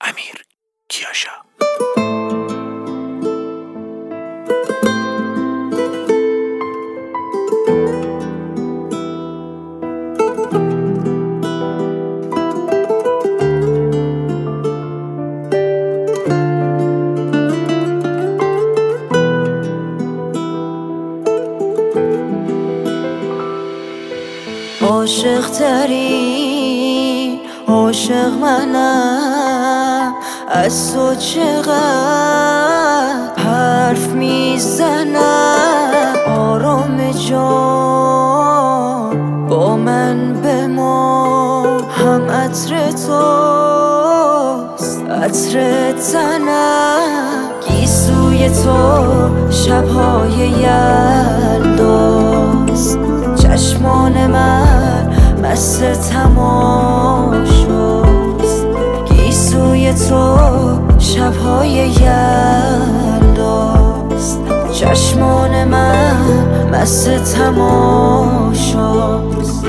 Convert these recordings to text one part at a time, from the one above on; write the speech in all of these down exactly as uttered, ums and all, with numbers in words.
امیر کیاشا. عاشق ترین عاشق منم، از تو چقدر حرف میزنم. آرام جان با من بمان، هم عطر توست عطر تنم. گیسوی تو شبهای یلداست، چشمان من مست تماشاست. گیسوی تو شبهای یلداست، چشمان من مست تماشاست.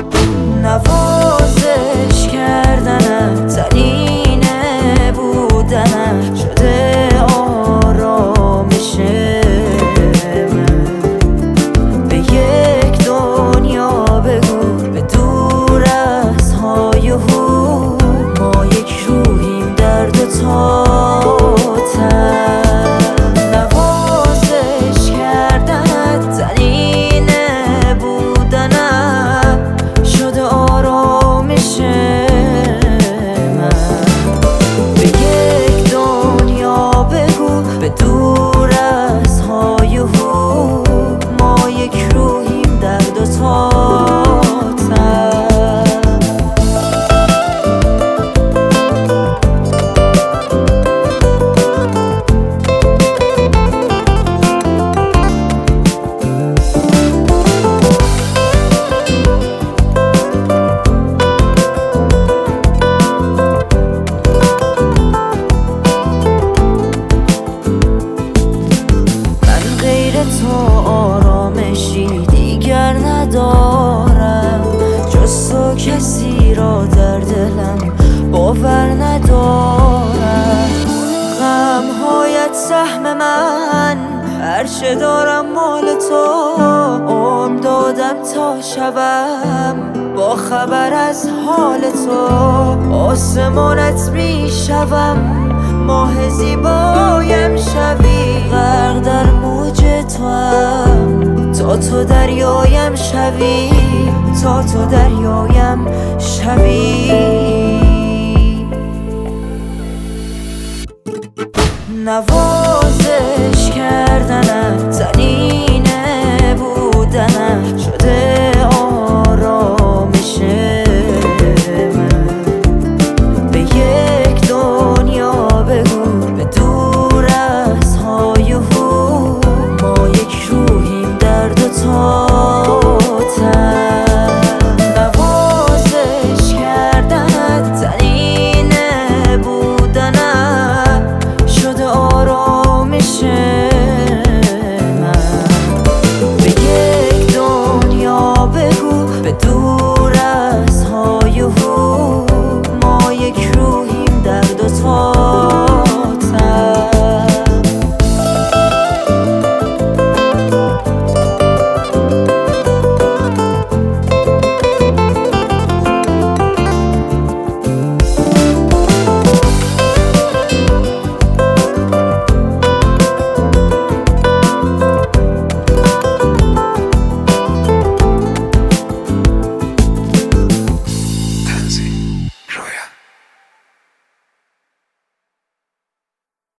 نوازش کردنم ترینه بودنم، شده آرامش من. به یک دنیا بگو به دور از های و هو، ما یک روحیم در دو تا تن. نوازش کردن ترینه بودنم، شده آرامش من. به یک دنیا بگو به دور از های و هو، ما یک روحیم در دو تا تن. تو آرامشی دیگر ندارم، جز تو کسی را در دلم باور ندارم. غمهایت سهم من، هرچه دارم مال تو. عمر دادم تا شبم با خبر از حال تو. آسمانت میشوم، ماه زیبایم شوی. غرق در موج تو هم، تا تو دریایم شوی. تا تو دریایم شوی. نوازش کردن